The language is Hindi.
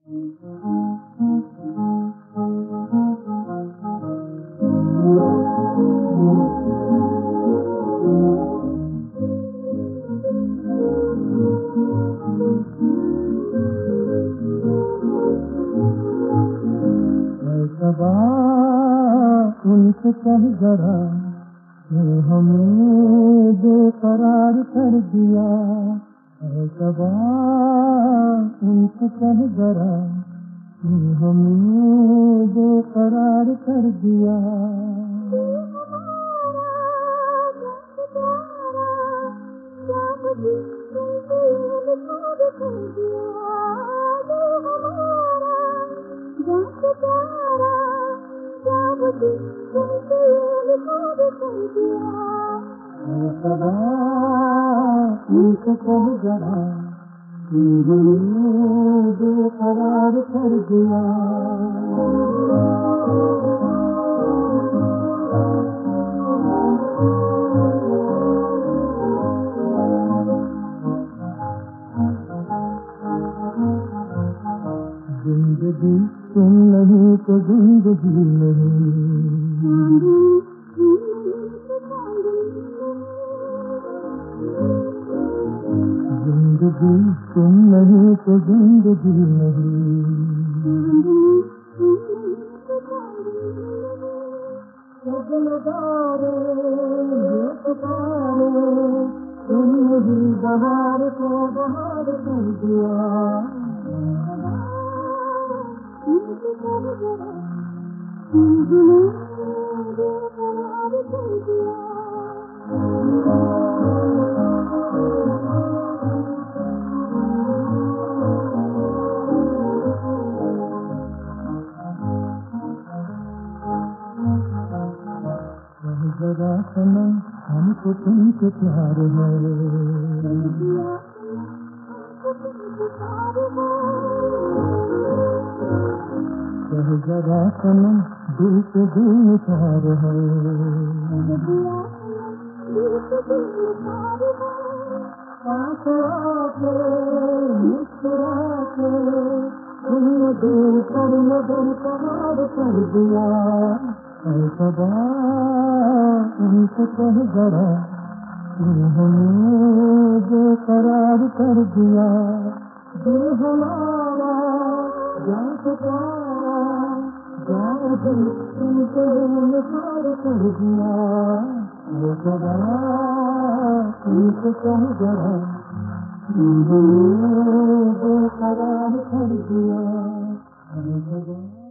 सबा उनसे कह जरा ये हमें बेकरार कर दिया। सबा उनसे कह जरा ये हमें बेकरार कर दिया। सबा उनसे कह जरा बेकरार कर दिया। जिंदगी तुम नहीं तो जिंदगी नहीं, जिंदगी तुम नहीं तो जिंदगी नहीं। नजारे ये पुकारे तुमने ही बहार को बहार कर दिया। जरा सनम हमको तुमसे प्यार है, जरा सनम दिल से दिल निसार है। मुस्कुरा के तुमने दिल पर नजर पहाड़ कर दिया। सबा उनसे कह जरा हमें बेकरार कर दिया। दिल हमारा जान पुकारा जाओ दिल तुमसे निसार कर दिया। सबा उनसे कह जरा हमें बेकरार कर दिया।